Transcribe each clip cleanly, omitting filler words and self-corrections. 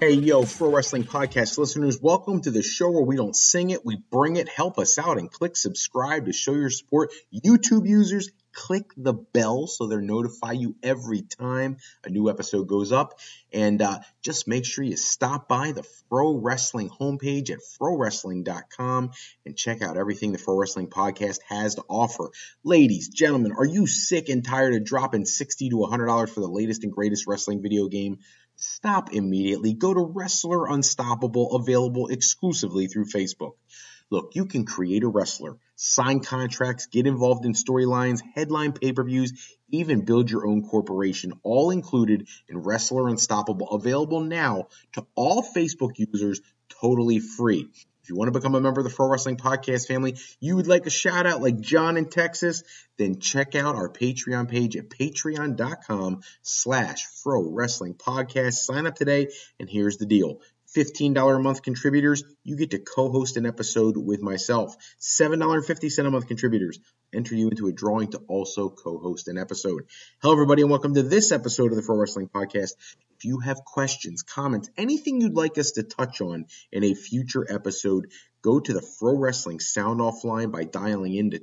Hey, yo, Pro Wrestling Podcast listeners, welcome to the show where we don't sing it, we bring it. Help us out and click subscribe to show your support. YouTube users, click the bell so they'll notify you every time a new episode goes up. And just make sure you stop by the Pro Wrestling homepage at ProWrestling.com and check out everything the Pro Wrestling Podcast has to offer. Ladies, gentlemen, are you sick and tired of dropping $60 to $100 for the latest and greatest wrestling video game? Stop immediately. Go to Wrestler Unstoppable, available exclusively through Facebook. Look, you can create a wrestler, sign contracts, get involved in storylines, headline pay-per-views, even build your own corporation, all included in Wrestler Unstoppable, available now to all Facebook users, totally free. If you want to become a member of the Pro Wrestling Podcast family, you would like a shout out like John in Texas, then check out our Patreon page at patreon.com/Pro Wrestling Podcast. Sign up today, and here's the deal. $15 a month contributors, you get to co-host an episode with myself. $7.50 a month contributors, enter you into a drawing to also co-host an episode. Hello, everybody, and welcome to this episode of the Pro Wrestling Podcast. If you have questions, comments, anything you'd like us to touch on in a future episode, go to the Pro Wrestling Sound Off line by dialing into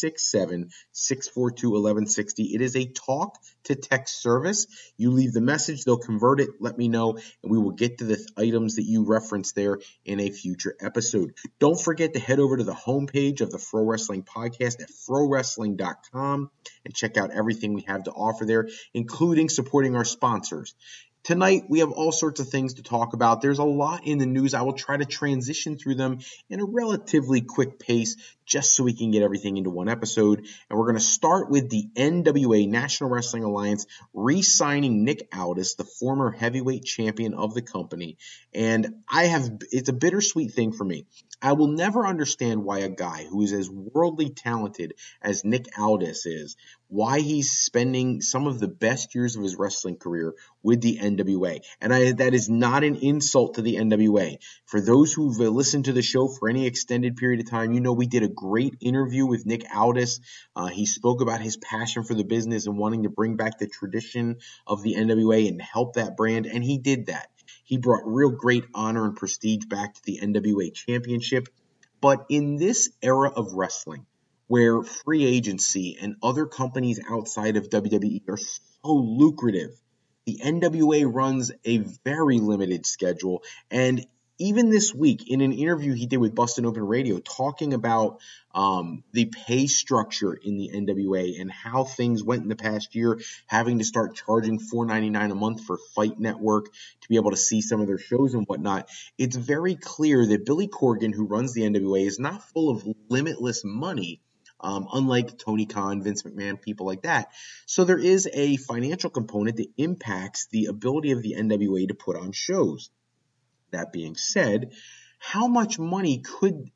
267-642-1160. It is a talk-to-text service. You leave the message, they'll convert it, let me know, and we will get to the items that you referenced there in a future episode. Don't forget to head over to the homepage of the Pro Wrestling Podcast at ProWrestling.com and check out everything we have to offer there, including supporting our sponsors. Tonight, we have all sorts of things to talk about. There's a lot in the news. I will try to transition through them in a relatively quick pace just so we can get everything into one episode. And we're going to start with the NWA, National Wrestling Alliance, re-signing Nick Aldis, the former heavyweight champion of the company. And it's a bittersweet thing for me. I will never understand why a guy who is as worldly talented as Nick Aldis is, why he's spending some of the best years of his wrestling career with the NWA. And that is not an insult to the NWA. For those who've listened to the show for any extended period of time, you know we did a great interview with Nick Aldis. He spoke about his passion for the business and wanting to bring back the tradition of the NWA and help that brand, and he did that. He brought real great honor and prestige back to the NWA Championship. But in this era of wrestling, where free agency and other companies outside of WWE are so lucrative, the NWA runs a very limited schedule. And even this week, in an interview he did with Bustin' Open Radio, talking about the pay structure in the NWA and how things went in the past year, having to start charging $4.99 a month for Fight Network to be able to see some of their shows and whatnot, it's very clear that Billy Corgan, who runs the NWA, is not full of limitless money, unlike Tony Khan, Vince McMahon, people like that. So there is a financial component that impacts the ability of the NWA to put on shows. That being said, how much money could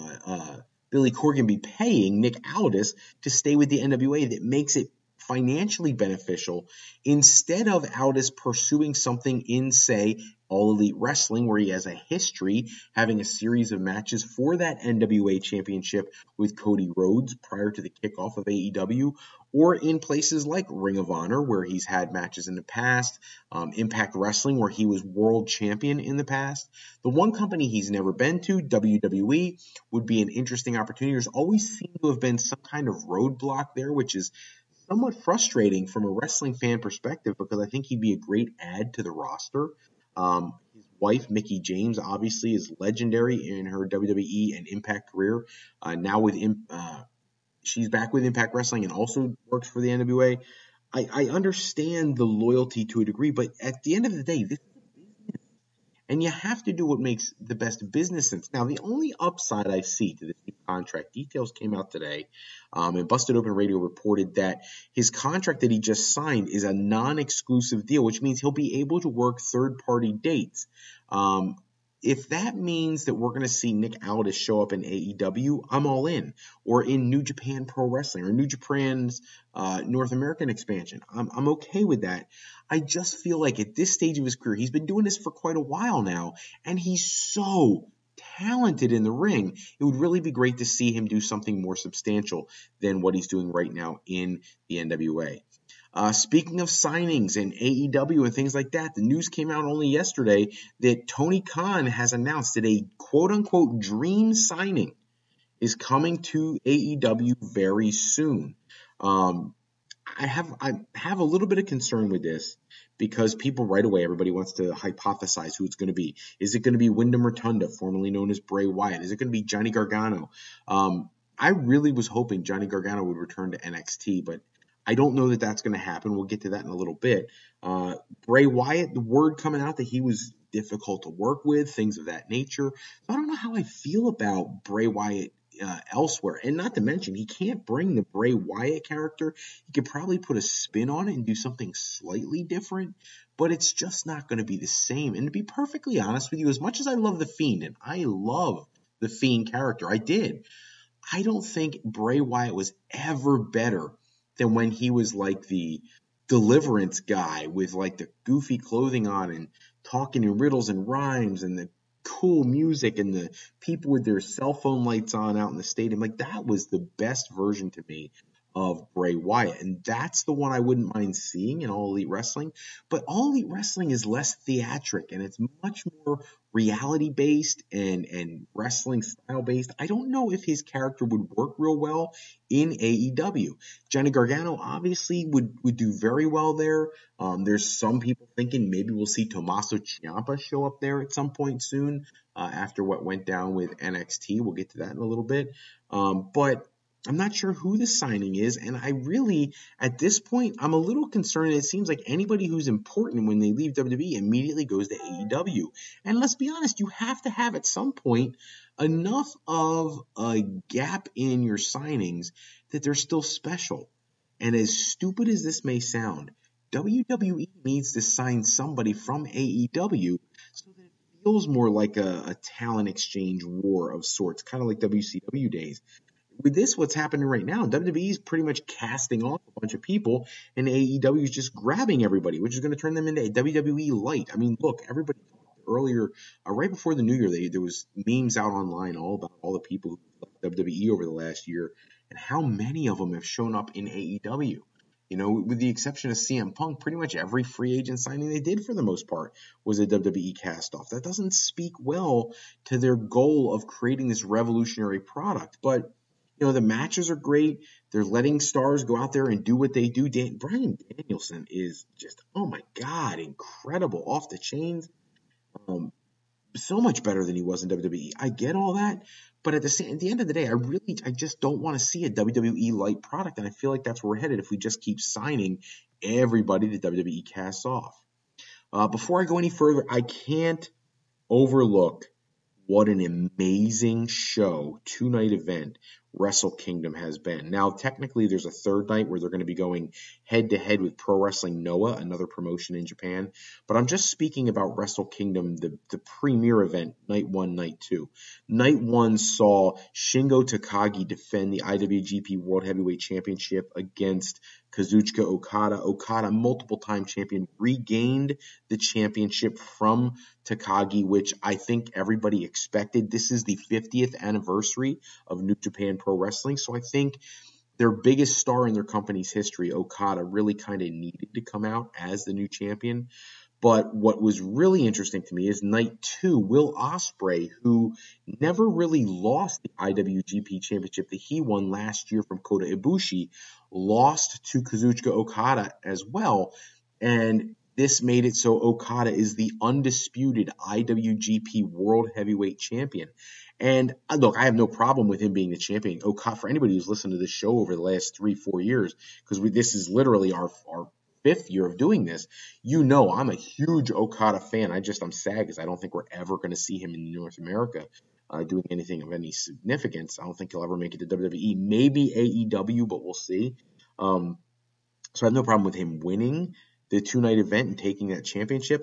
Billy Corgan be paying Nick Aldis to stay with the NWA that makes it financially beneficial instead of Aldis pursuing something in, say, All Elite Wrestling, where he has a history having a series of matches for that NWA championship with Cody Rhodes prior to the kickoff of AEW, or in places like Ring of Honor, where he's had matches in the past, Impact Wrestling, where he was world champion in the past. The one company he's never been to, WWE, would be an interesting opportunity. There's always seemed to have been some kind of roadblock there, which is somewhat frustrating from a wrestling fan perspective, because I think he'd be a great add to the roster. His wife, Mickie James, obviously is legendary in her WWE and Impact career. Now she's back with Impact Wrestling and also works for the NWA. I understand the loyalty to a degree, but at the end of the day, this is a business, and you have to do what makes the best business sense. Now, the only upside I see to this new contract, details came out today, and Busted Open Radio reported that his contract that he just signed is a non-exclusive deal, which means he'll be able to work third-party dates. If that means that we're going to see Nick Aldis show up in AEW, I'm all in. Or in New Japan Pro Wrestling, or New Japan's North American expansion. I'm okay with that. I just feel like at this stage of his career, he's been doing this for quite a while now, and he's so talented in the ring. It would really be great to see him do something more substantial than what he's doing right now in the NWA. Speaking of signings and AEW and things like that, the news came out only yesterday that Tony Khan has announced that a quote-unquote dream signing is coming to AEW very soon. I have a little bit of concern with this because people right away, everybody wants to hypothesize who it's going to be. Is it going to be Wyndham Rotunda, formerly known as Bray Wyatt? Is it going to be Johnny Gargano? I really was hoping Johnny Gargano would return to NXT, but I don't know that that's going to happen. We'll get to that in a little bit. Bray Wyatt, the word coming out that he was difficult to work with, things of that nature. So I don't know how I feel about Bray Wyatt elsewhere. And not to mention, he can't bring the Bray Wyatt character. He could probably put a spin on it and do something slightly different, but it's just not going to be the same. And to be perfectly honest with you, as much as I love The Fiend, and I love the Fiend character, I don't think Bray Wyatt was ever better than when he was like the Deliverance guy with like the goofy clothing on and talking in riddles and rhymes and the cool music and the people with their cell phone lights on out in the stadium. Like, that was the best version to me of Bray Wyatt. And that's the one I wouldn't mind seeing in All Elite Wrestling. But All Elite Wrestling is less theatric and it's much more reality based and wrestling style based. I don't know if his character would work real well in AEW. Johnny Gargano obviously would do very well there. There's some people thinking maybe we'll see Tommaso Ciampa show up there at some point soon after what went down with NXT. We'll get to that in a little bit. But I'm not sure who the signing is, and I really, at this point, I'm a little concerned. It seems like anybody who's important when they leave WWE immediately goes to AEW. And let's be honest, you have to have at some point enough of a gap in your signings that they're still special. And as stupid as this may sound, WWE needs to sign somebody from AEW so that it feels more like a talent exchange war of sorts, kind of like WCW days. With this, what's happening right now, WWE is pretty much casting off a bunch of people, and AEW is just grabbing everybody, which is going to turn them into a WWE light. I mean, look, everybody talked earlier, right before the New Year, there was memes out online all about all the people who left WWE over the last year, and how many of them have shown up in AEW. You know, with the exception of CM Punk, pretty much every free agent signing they did for the most part was a WWE cast-off. That doesn't speak well to their goal of creating this revolutionary product, but you know, the matches are great. They're letting stars go out there and do what they do. Bryan Danielson is just, oh my God, incredible, off the chains. So much better than he was in WWE. I get all that, but at the end of the day, I just don't want to see a WWE light product, and I feel like that's where we're headed if we just keep signing everybody that WWE casts off. Before I go any further, I can't overlook what an amazing show, 2-night event, Wrestle Kingdom has been. Now, technically, there's a third night where they're going to be going head-to-head with Pro Wrestling Noah, another promotion in Japan. But I'm just speaking about Wrestle Kingdom, the premier event, Night 1, Night 2. Night 1 saw Shingo Takagi defend the IWGP World Heavyweight Championship against Kazuchika Okada. Okada, multiple-time champion, regained the championship from Takagi, which I think everybody expected. This is the 50th anniversary of New Japan Pro Wrestling, so I think their biggest star in their company's history, Okada, really kind of needed to come out as the new champion. But what was really interesting to me is Night 2, Will Ospreay, who never really lost the IWGP Championship that he won last year from Kota Ibushi, lost to Kazuchika Okada as well. And this made it so Okada is the undisputed IWGP World Heavyweight Champion. And look, I have no problem with him being the champion. Okada, for anybody who's listened to this show over the last 3-4 years, because this is literally our 5th year of doing this, you know I'm a huge Okada fan. I'm sad because I don't think we're ever going to see him in North America doing anything of any significance. I don't think he'll ever make it to WWE. Maybe AEW, but we'll see. So I have no problem with him winning the 2-night event and taking that championship.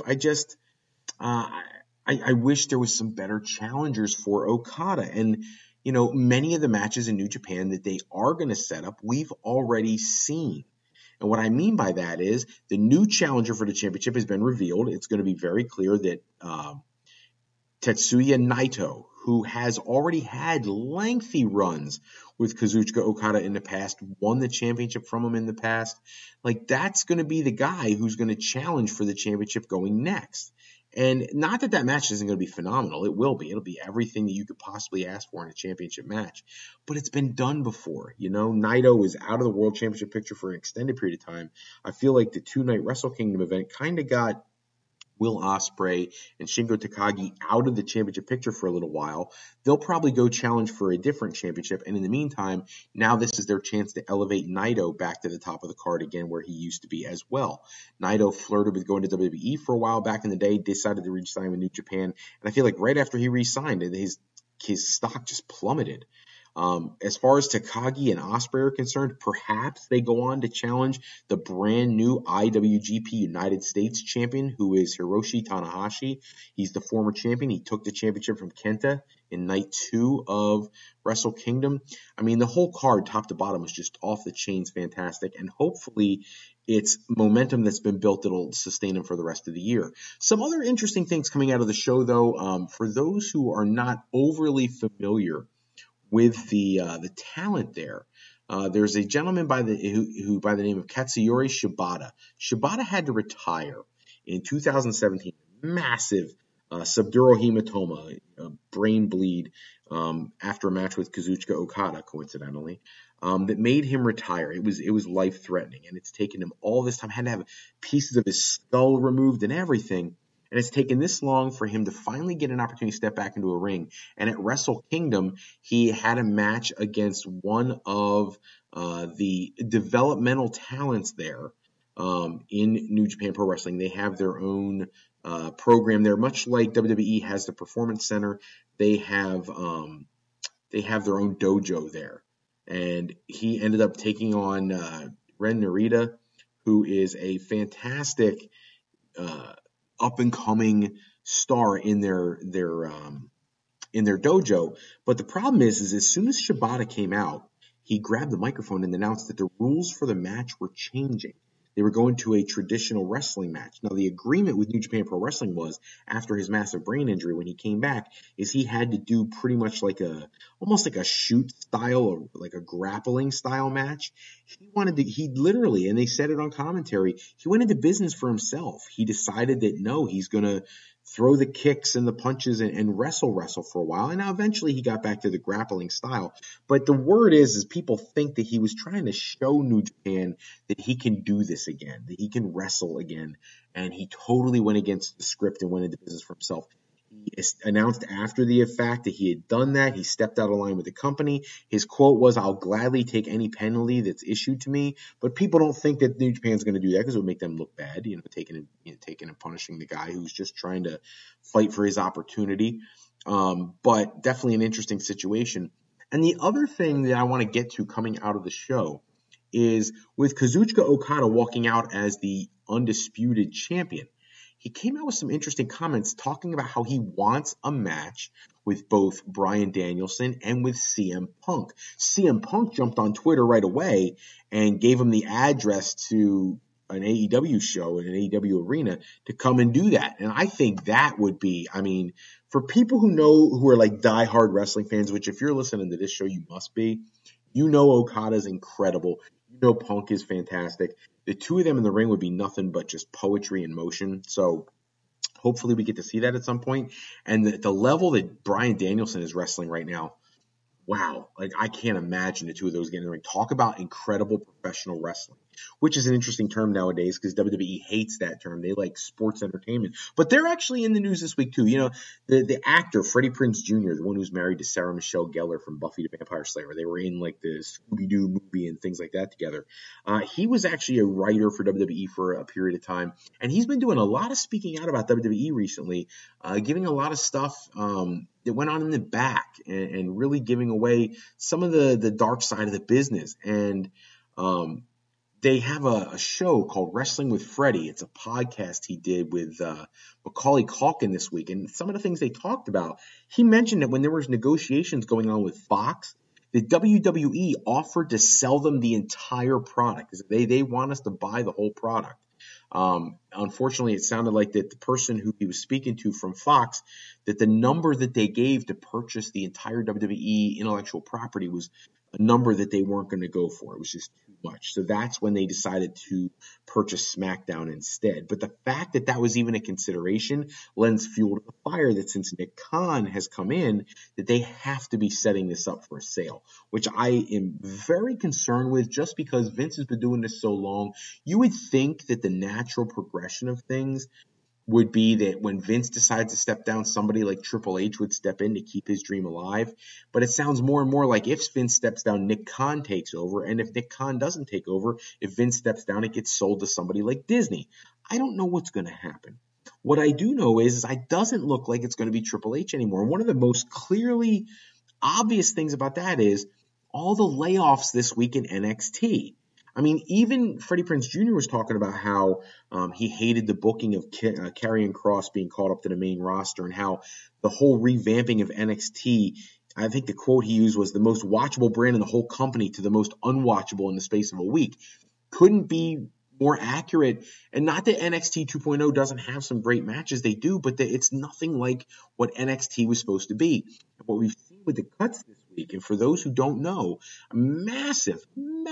I wish there was some better challengers for Okada. And, you know, many of the matches in New Japan that they are going to set up, we've already seen. And what I mean by that is the new challenger for the championship has been revealed. It's going to be very clear that Tetsuya Naito, who has already had lengthy runs with Kazuchika Okada in the past, won the championship from him in the past. Like, that's going to be the guy who's going to challenge for the championship going next. And not that that match isn't going to be phenomenal. It will be. It'll be everything that you could possibly ask for in a championship match. But it's been done before. You know, Naito is out of the World Championship picture for an extended period of time. I feel like the two-night Wrestle Kingdom event kind of got Will Ospreay and Shingo Takagi out of the championship picture for a little while. They'll probably go challenge for a different championship. And in the meantime, now this is their chance to elevate Naito back to the top of the card again where he used to be as well. Naito flirted with going to WWE for a while back in the day, decided to re-sign with New Japan. And I feel like right after he re-signed, his stock just plummeted. As far as Takagi and Ospreay are concerned, perhaps they go on to challenge the brand new IWGP United States champion, who is Hiroshi Tanahashi. He's the former champion. He took the championship from Kenta in night 2 of Wrestle Kingdom. I mean, the whole card, top to bottom, was just off the chains fantastic, and hopefully it's momentum that's been built that'll sustain him for the rest of the year. Some other interesting things coming out of the show, though, for those who are not overly familiar with the talent there. There's a gentleman who by the name of Katsuyori Shibata. Shibata had to retire in 2017. Massive subdural hematoma, brain bleed after a match with Kazuchika Okada, coincidentally, that made him retire. It was life threatening, and it's taken him all this time. Had to have pieces of his skull removed and everything. And it's taken this long for him to finally get an opportunity to step back into a ring. And at Wrestle Kingdom, he had a match against one of the developmental talents there in New Japan Pro Wrestling. They have their own program there, much like WWE has the Performance Center. They have their own dojo there. And he ended up taking on Ren Narita, who is a fantastic up-and-coming star in their dojo. But the problem is as soon as Shibata came out, he grabbed the microphone and announced that the rules for the match were changing. They were going to a traditional wrestling match. Now, the agreement with New Japan Pro Wrestling was, after his massive brain injury when he came back, is he had to do pretty much almost like a shoot style, or like a grappling style match. He literally, and they said it on commentary, he went into business for himself. He decided that no, he's going to throw the kicks and the punches and wrestle for a while. And now eventually he got back to the grappling style. But the word is people think that he was trying to show New Japan that he can do this again, that he can wrestle again. And he totally went against the script and went into business for himself. He announced after the fact that he had done that. He stepped out of line with the company. His quote was, "I'll gladly take any penalty that's issued to me." But people don't think that New Japan's going to do that because it would make them look bad, taking and punishing the guy who's just trying to fight for his opportunity. But definitely an interesting situation. And the other thing that I want to get to coming out of the show is with Kazuchika Okada walking out as the undisputed champion. He came out with some interesting comments talking about how he wants a match with both Bryan Danielson and with CM Punk. CM Punk jumped on Twitter right away and gave him the address to an AEW show in an AEW arena to come and do that. And I think that would be, for people who are like diehard wrestling fans, which if you're listening to this show, you must be, Okada's incredible. Punk is fantastic. The two of them in the ring would be nothing but just poetry in motion. So hopefully we get to see that at some point. And the level that Bryan Danielson is wrestling right now, wow, I can't imagine the two of those getting in the ring. Talk about incredible professional wrestling, which is an interesting term nowadays because WWE hates that term. They like sports entertainment. But they're actually in the news this week too. The actor Freddie Prinze Jr., the one who's married to Sarah Michelle Gellar from Buffy the Vampire Slayer, they were in like the Scooby-Doo movie and things like that together. He was actually a writer for WWE for a period of time, and he's been doing a lot of speaking out about WWE recently, giving a lot of stuff that went on in the back and really giving away some of the dark side of the business. And they have a show called Wrestling with Freddie. It's a podcast he did with Macaulay Culkin this week. And some of the things they talked about, he mentioned that when there was negotiations going on with Fox, the WWE offered to sell them the entire product. They want us to buy the whole product. Unfortunately, it sounded like that the person who he was speaking to from Fox, that the number that they gave to purchase the entire WWE intellectual property was a number that they weren't going to go for. It was just too much. So that's when they decided to purchase SmackDown instead. But the fact that that was even a consideration lends fuel to the fire that since Nick Khan has come in, that they have to be setting this up for a sale, which I am very concerned with just because Vince has been doing this so long. You would think that the natural progression of things would be that when Vince decides to step down, somebody like Triple H would step in to keep his dream alive. But it sounds more and more like if Vince steps down, Nick Khan takes over. And if Nick Khan doesn't take over, if Vince steps down, it gets sold to somebody like Disney. I don't know what's going to happen. What I do know is it doesn't look like it's going to be Triple H anymore. And one of the most clearly obvious things about that is all the layoffs this week in NXT. I mean, even Freddie Prinze Jr. was talking about how he hated the booking of Karrion Kross being called up to the main roster and how the whole revamping of NXT, I think the quote he used was the most watchable brand in the whole company to the most unwatchable in the space of a week. Couldn't be more accurate. And not that NXT 2.0 doesn't have some great matches, they do, but it's nothing like what NXT was supposed to be. And what we've seen with the cuts this week, and for those who don't know, massive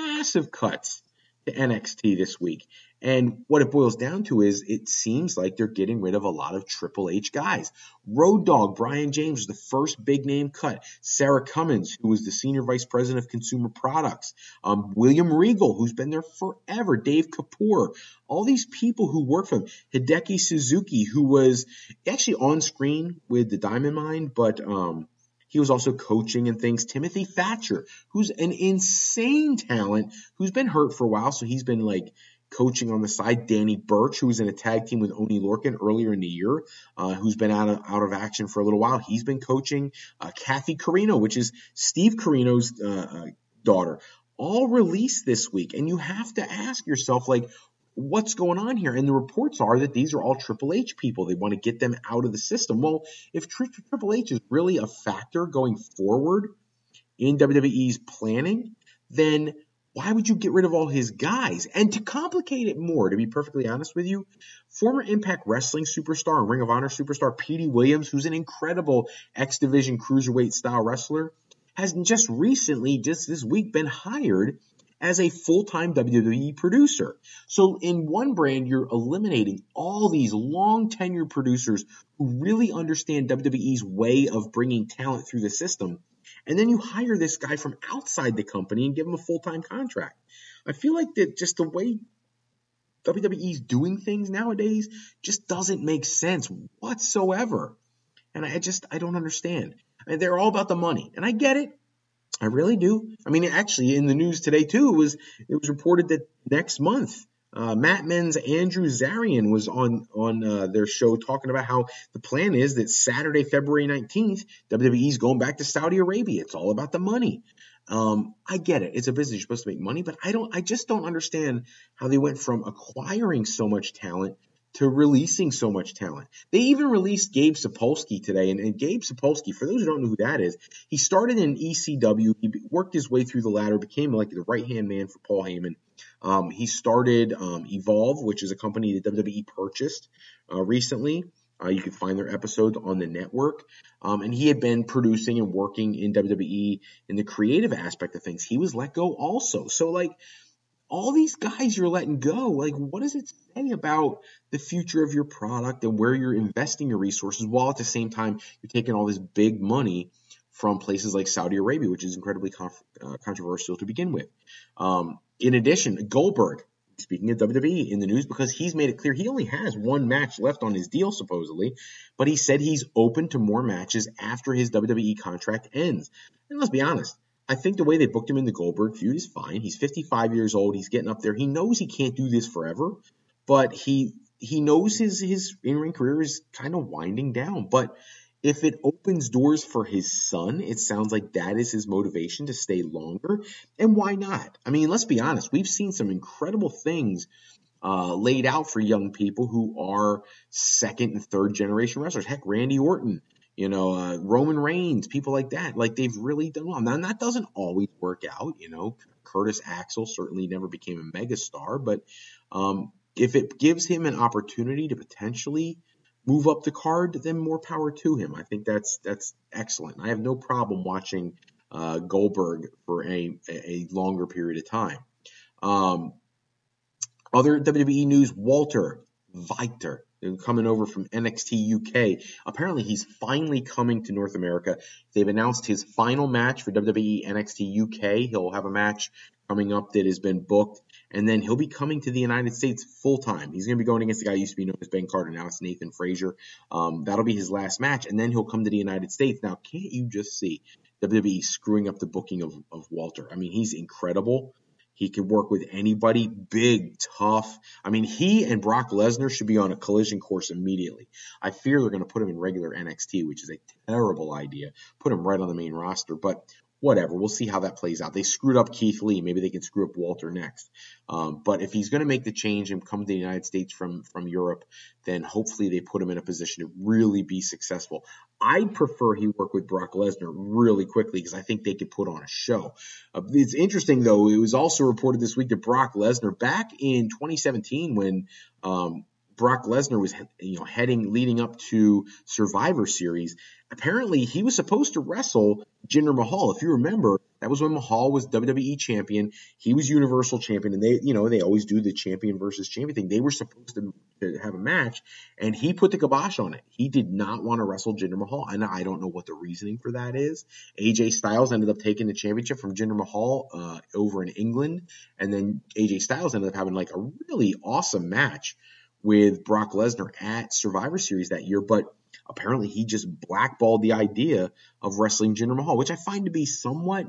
cuts to NXT this week. And what it boils down to is it seems like they're getting rid of a lot of Triple H guys. Road Dogg Brian James was the first big name cut. Sarah Cummins, who was the senior vice president of consumer products. William Regal, who's been there forever. Dave Kapoor. All these people who work for him. Hideki Suzuki, who was actually on screen with the Diamond Mine, but he was also coaching and things. Timothy Thatcher, who's an insane talent, who's been hurt for a while, so he's been like coaching on the side. Danny Burch, who was in a tag team with Oni Lorcan earlier in the year, who's been out of action for a little while. He's been coaching. Kathy Carino, which is Steve Carino's daughter, all released this week. And you have to ask yourself, like, what's going on here? And the reports are that these are all Triple H people. They want to get them out of the system. Well, if Triple H is really a factor going forward in WWE's planning, then why would you get rid of all his guys? And to complicate it more, to be perfectly honest with you, former Impact Wrestling superstar and Ring of Honor superstar Petey Williams, who's an incredible X Division cruiserweight style wrestler, has just recently, just this week, been hired as a full-time WWE producer. So in one brand, you're eliminating all these long-tenured producers who really understand WWE's way of bringing talent through the system. And then you hire this guy from outside the company and give him a full-time contract. I feel like that just the way WWE's doing things nowadays just doesn't make sense whatsoever. And I don't understand. I mean, they're all about the money. And I get it. I really do. I mean, actually, in the news today, too, it was reported that next month, Matt Men's Andrew Zarian was on their show talking about how the plan is that Saturday, February 19th, WWE's going back to Saudi Arabia. It's all about the money. I get it. It's a business. You're supposed to make money, but I just don't understand how they went from acquiring so much talent to releasing so much talent. They even released Gabe Sapolsky today. And Gabe Sapolsky, for those who don't know who that is, he started in ECW. He worked his way through the ladder, became like the right-hand man for Paul Heyman. He started Evolve, which is a company that WWE purchased recently. You can find their episodes on the network. And he had been producing and working in WWE in the creative aspect of things. He was let go also. So, like, all these guys you're letting go, like, what does it say about the future of your product and where you're investing your resources, while at the same time you're taking all this big money from places like Saudi Arabia, which is incredibly controversial to begin with. In addition, Goldberg, speaking of WWE, in the news because he's made it clear he only has one match left on his deal, supposedly, but he said he's open to more matches after his WWE contract ends. And let's be honest, I think the way they booked him in the Goldberg feud is fine. He's 55 years old. He's getting up there. He knows he can't do this forever, but he knows his in-ring career is kind of winding down. But if it opens doors for his son, it sounds like that is his motivation to stay longer. And why not? I mean, let's be honest. We've seen some incredible things laid out for young people who are second and third generation wrestlers. Heck, Randy Orton. Roman Reigns, people like that. Like, they've really done well. Now, that doesn't always work out. Curtis Axel certainly never became a megastar, but if it gives him an opportunity to potentially move up the card, then more power to him. I think that's excellent. I have no problem watching Goldberg for a longer period of time. Other WWE news: Walter Victor, coming over from NXT UK. Apparently, he's finally coming to North America. They've announced his final match for WWE NXT UK. He'll have a match coming up that has been booked, and then he'll be coming to the United States full time. He's going to be going against the guy who used to be known as Ben Carter. Now it's Nathan Frazier. That'll be his last match, and then he'll come to the United States. Now, can't you just see WWE screwing up the booking of Walter? I mean, he's incredible. He can work with anybody, big, tough. I mean, he and Brock Lesnar should be on a collision course immediately. I fear they're going to put him in regular NXT, which is a terrible idea. Put him right on the main roster, but whatever. We'll see how that plays out. They screwed up Keith Lee. Maybe they can screw up Walter next. But if he's going to make the change and come to the United States from Europe, then hopefully they put him in a position to really be successful. I'd prefer he work with Brock Lesnar really quickly because I think they could put on a show. It's interesting, though. It was also reported this week that Brock Lesnar, back in 2017 when Brock Lesnar was leading up to Survivor Series, apparently he was supposed to wrestle Jinder Mahal. If you remember, that was when Mahal was WWE champion. He was Universal champion, and they always do the champion versus champion thing. They were supposed to have a match, and he put the kibosh on it. He did not want to wrestle Jinder Mahal, and I don't know what the reasoning for that is. AJ Styles ended up taking the championship from Jinder Mahal over in England, and then AJ Styles ended up having like a really awesome match with Brock Lesnar at Survivor Series that year, but apparently he just blackballed the idea of wrestling Jinder Mahal, which I find to be somewhat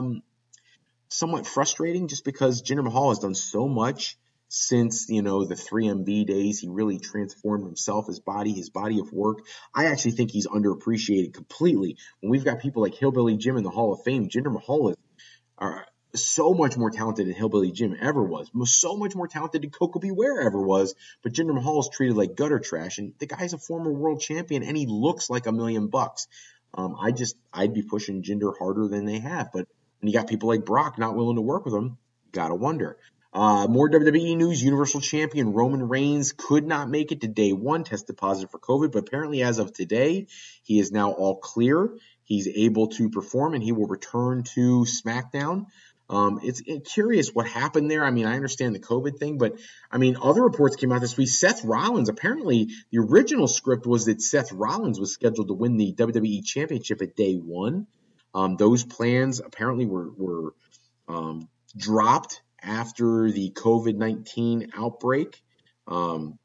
frustrating, just because Jinder Mahal has done so much since, the 3MB days. He really transformed himself, his body of work. I actually think he's underappreciated completely. When we've got people like Hillbilly Jim in the Hall of Fame, Jinder Mahal is so much more talented than Hillbilly Jim ever was. So much more talented than Coco Beware ever was. But Jinder Mahal is treated like gutter trash. And the guy's a former world champion, and he looks like $1 million. I'd be pushing Jinder harder than they have. But when you got people like Brock not willing to work with him, gotta wonder. More WWE news. Universal Champion Roman Reigns could not make it to day one, tested positive for COVID, but apparently as of today, he is now all clear. He's able to perform, and he will return to SmackDown. It's curious what happened there. I mean, I understand the COVID thing, but I mean, other reports came out this week. Seth Rollins, apparently the original script was that Seth Rollins was scheduled to win the WWE Championship at day one. Those plans apparently were dropped after the COVID-19 outbreak. And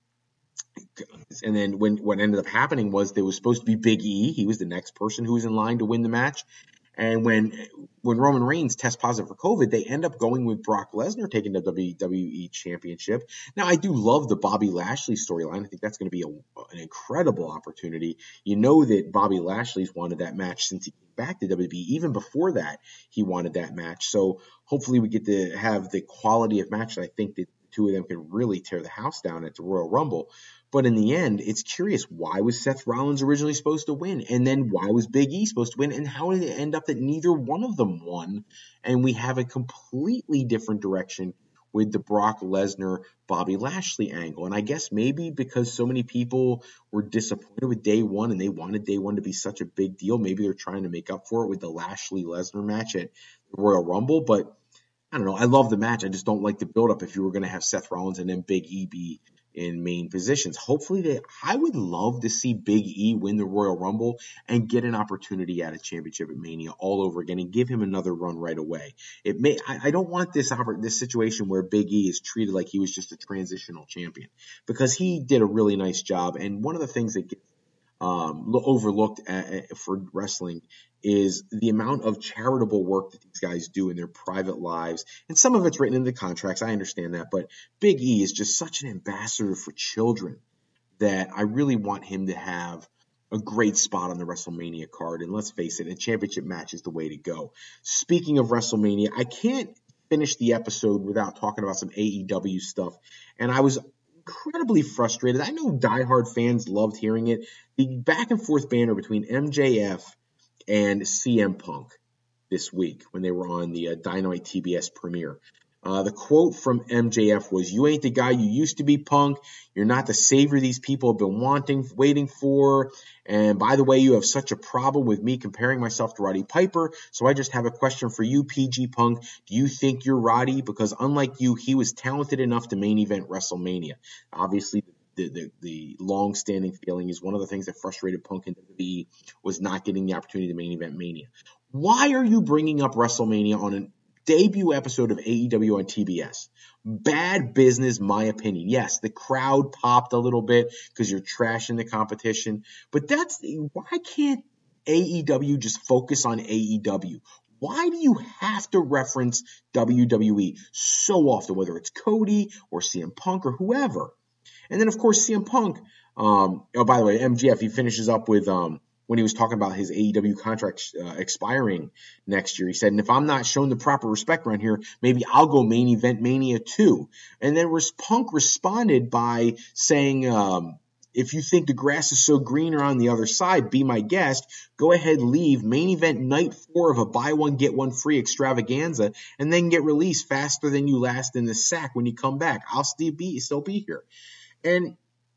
then what ended up happening was there was supposed to be Big E. He was the next person who was in line to win the match. And when Roman Reigns tests positive for COVID, they end up going with Brock Lesnar taking the WWE Championship. Now, I do love the Bobby Lashley storyline. I think that's going to be an incredible opportunity. You know that Bobby Lashley's wanted that match since he came back to WWE. Even before that, he wanted that match. So hopefully we get to have the quality of match that I think that the two of them can really tear the house down at the Royal Rumble. But in the end, it's curious, why was Seth Rollins originally supposed to win? And then why was Big E supposed to win? And how did it end up that neither one of them won? And we have a completely different direction with the Brock Lesnar, Bobby Lashley angle. And I guess maybe because so many people were disappointed with day one and they wanted day one to be such a big deal, maybe they're trying to make up for it with the Lashley-Lesnar match at the Royal Rumble. But I don't know. I love the match. I just don't like the build-up if you were going to have Seth Rollins and then Big E be in main positions. Hopefully I would love to see Big E win the Royal Rumble and get an opportunity at a championship at Mania all over again and give him another run right away. I don't want this situation where Big E is treated like he was just a transitional champion, because he did a really nice job. And one of the things that gets overlooked for wrestling is the amount of charitable work that these guys do in their private lives. And some of it's written in the contracts. I understand that. But Big E is just such an ambassador for children that I really want him to have a great spot on the WrestleMania card. And let's face it, a championship match is the way to go. Speaking of WrestleMania, I can't finish the episode without talking about some AEW stuff. And I was incredibly frustrated. I know diehard fans loved hearing it. The back and forth banter between MJF and CM Punk this week when they were on the Dynamite TBS premiere. The quote from MJF was, "You ain't the guy you used to be, Punk. You're not the savior these people have been waiting for. And by the way, you have such a problem with me comparing myself to Roddy Piper. So I just have a question for you, PG Punk. Do you think you're Roddy? Because unlike you, he was talented enough to main event WrestleMania." Obviously, the long-standing feeling is one of the things that frustrated Punk in WWE was not getting the opportunity to main event Mania. Why are you bringing up WrestleMania on a debut episode of AEW on TBS? Bad business, my opinion. Yes, the crowd popped a little bit because you're trashing the competition, but why can't AEW just focus on AEW? Why do you have to reference WWE so often, whether it's Cody or CM Punk or whoever? And then, of course, CM Punk, by the way, MJF, he finishes up with, when he was talking about his AEW contract expiring next year, he said, "And if I'm not shown the proper respect around here, maybe I'll go main event Mania too." And then Punk responded by saying, "If you think the grass is so greener on the other side, be my guest. Go ahead, leave main event night 4 of a buy one, get one free extravaganza, and then get released faster than you last in the sack when you come back. I'll still be here." And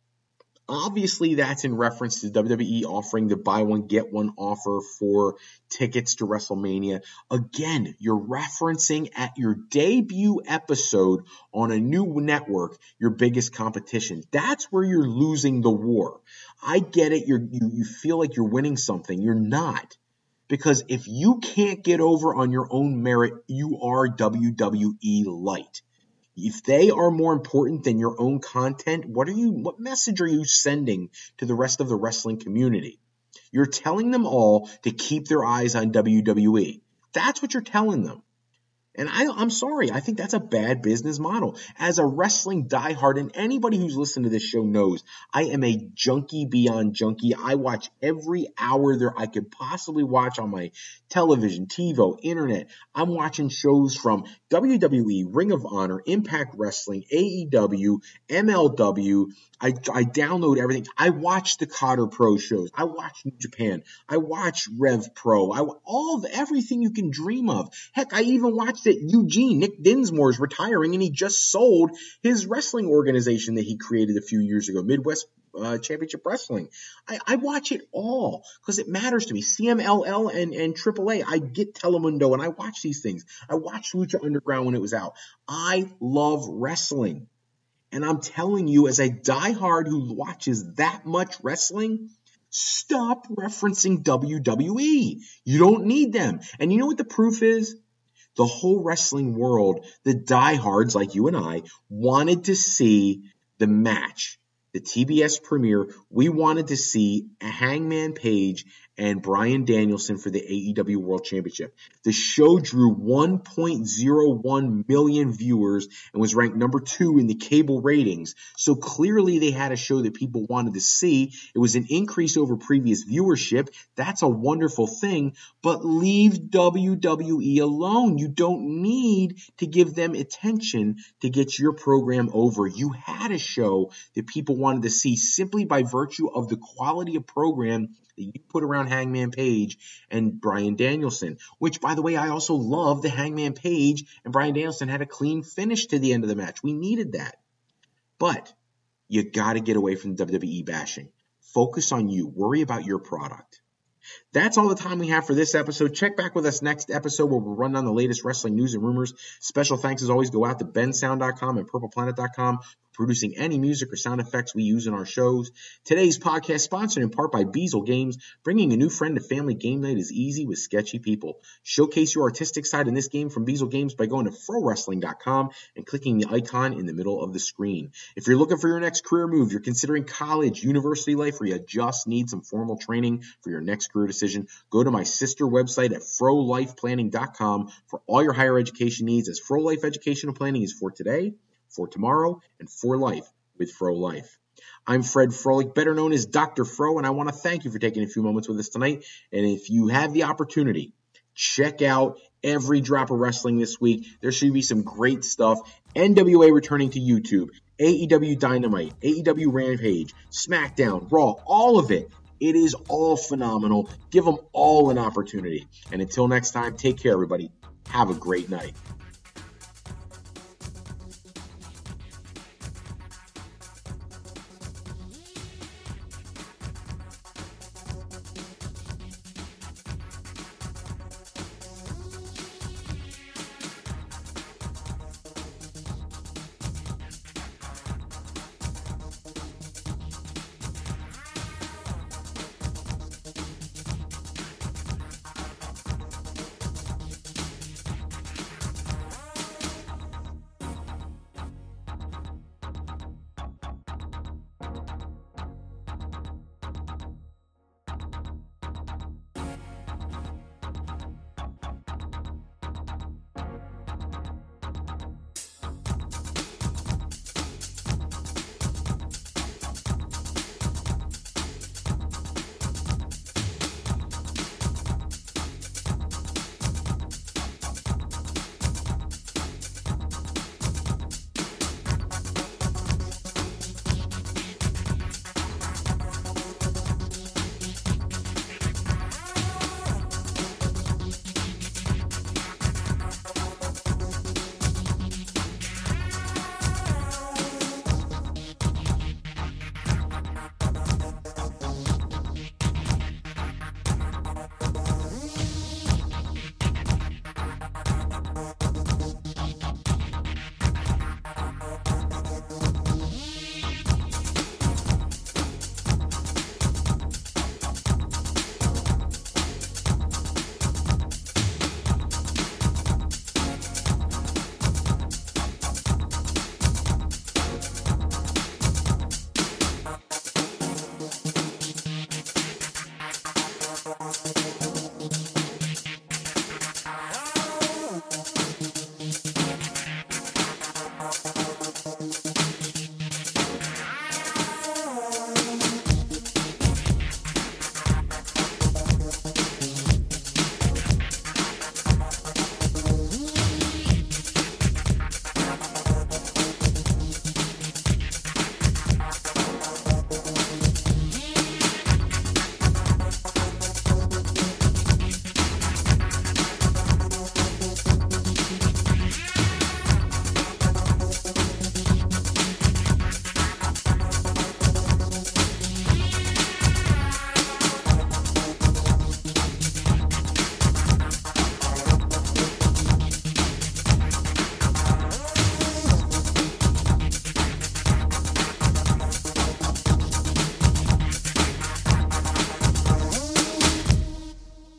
obviously that's in reference to WWE offering the buy one, get one offer for tickets to WrestleMania. Again, you're referencing at your debut episode on a new network your biggest competition. That's where you're losing the war. I get it. You feel like you're winning something. You're not. Because if you can't get over on your own merit, you are WWE light. If they are more important than your own content, what message are you sending to the rest of the wrestling community? You're telling them all to keep their eyes on WWE. That's what you're telling them. And I'm sorry, I think that's a bad business model. As a wrestling diehard, and anybody who's listened to this show knows, I am a junkie beyond junkie. I watch every hour there I could possibly watch on my television, TiVo, internet. I'm watching shows from WWE, Ring of Honor, Impact Wrestling, AEW, MLW. I download everything. I watch the Cotter Pro shows. I watch New Japan. I watch Rev Pro. Everything you can dream of. Heck, I even watched that Nick Dinsmore is retiring, and he just sold his wrestling organization that he created a few years ago, Midwest Championship Wrestling. I watch it all because it matters to me. CMLL and AAA. I get Telemundo, and I watch these things. I watched Lucha Underground when it was out. I love wrestling. And I'm telling you, as a diehard who watches that much wrestling, stop referencing WWE. You don't need them. And you know what the proof is? The whole wrestling world, the diehards like you and I, wanted to see the match, the TBS premiere. We wanted to see Hangman Page and Bryan Danielson for the AEW World Championship. The show drew 1.01 million viewers and was ranked number 2 in the cable ratings. So clearly they had a show that people wanted to see. It was an increase over previous viewership. That's a wonderful thing, but leave WWE alone. You don't need to give them attention to get your program over. You had a show that people wanted to see simply by virtue of the quality of program that you put around Hangman Page and Bryan Danielson, which, by the way, I also love the Hangman Page and Bryan Danielson had a clean finish to the end of the match. We needed that. But you got to get away from WWE bashing. Focus on you. Worry about your product. That's all the time we have for this episode. Check back with us next episode where we'll run down the latest wrestling news and rumors. Special thanks as always go out to bensound.com and purpleplanet.com for producing any music or sound effects we use in our shows. Today's podcast sponsored in part by Beazle Games. Bringing a new friend to family game night is easy with sketchy people. Showcase your artistic side in this game from Beazle Games by going to frowrestling.com and clicking the icon in the middle of the screen. If you're looking for your next career move, you're considering college, university life, or you just need some formal training for your next career decision, go to my sister website at frolifeplanning.com for all your higher education needs, as Fro Life Educational Planning is for today, for tomorrow, and for life with Fro Life. I'm Fred Froelich, better known as Dr. Fro, and I want to thank you for taking a few moments with us tonight. And if you have the opportunity, check out every drop of wrestling this week. There should be some great stuff. NWA returning to YouTube, AEW Dynamite, AEW Rampage, SmackDown, Raw, all of it. It is all phenomenal. Give them all an opportunity. And until next time, take care, everybody. Have a great night.